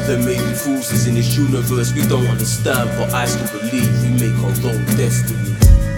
There may be forces in this universe we don't understand, but I still believe we make our own destiny.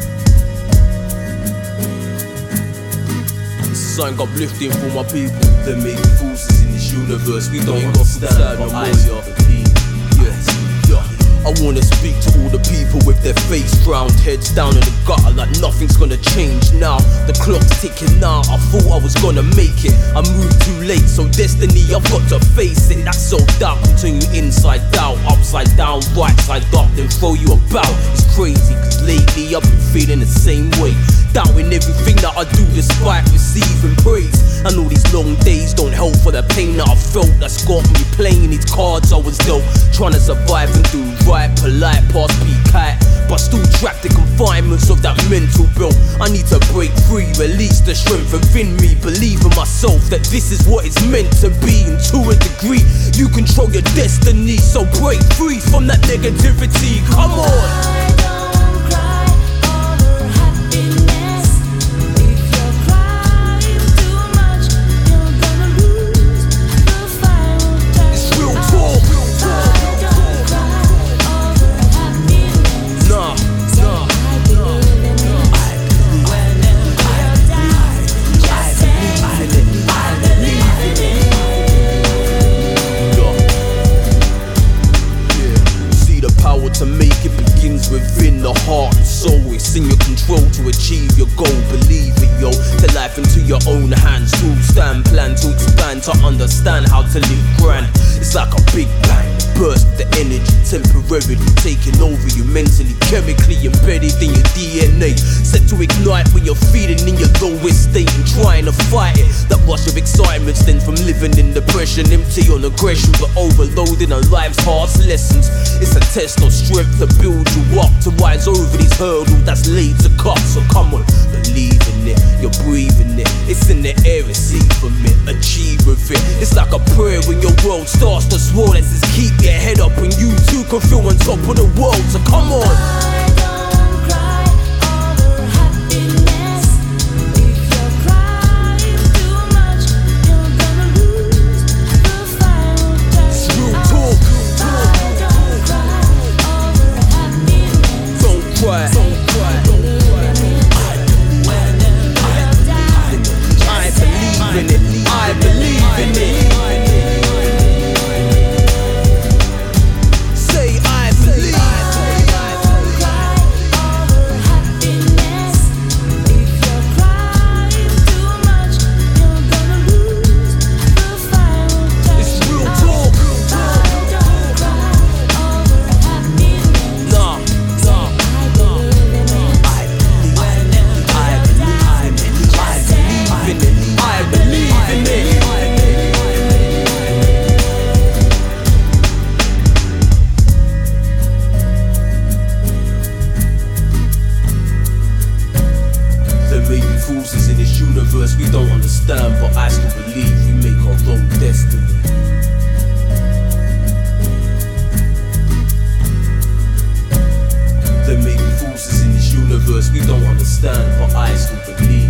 This is something uplifting for my people. There may be forces in this universe we don't understand, but I still believe. Yes, yeah. I wanna speak to all the people with their face drowned, heads down in the gutter like nothing's gonna change now. The clock's ticking now, I thought I was gonna make it. I moved too late, so destiny, I've got to face it. That self-doubt can turn you inside out, upside down, right side up, then throw you about. It's crazy, cause lately I've been feeling the same way, doubting everything that I do despite receiving praise. And all these long days don't help for the pain that I felt, that's got me playing these cards I was dealt, trying to survive and do right, polite, past peak height, but still trapped the confinements of that mental belt. I need to break free, release the strength within me, believe in myself that this is what it's meant to be. And to a degree, you control your destiny, so break free from that negativity. Come on. To make it begins within the heart and soul. It's in your control to achieve your goal. Believe it, yo. Take life into your own hands. To stand, plan to expand, to understand how to live grand. It's like a big bang, burst the energy, temporarily taking over you mentally, chemically embedded in your DNA. Set to ignite when you're feeling in your lowest state and trying to fight it. That rush of excitement stems from living in depression, empty on aggression, but overloading on life's harsh lessons. It's a test of strength to build you up, to rise over these hurdles that's laid to cut. So come on, believe in it, you're breathing it. It's in the air, receive from it, achieve with it. It's like a prayer when your world starts to swirl. Let's just keep your head up and you too can feel on top of the world. So come on. Forces in this universe we don't understand, but I still believe we make our own destiny. There may be forces in this universe we don't understand, but I still believe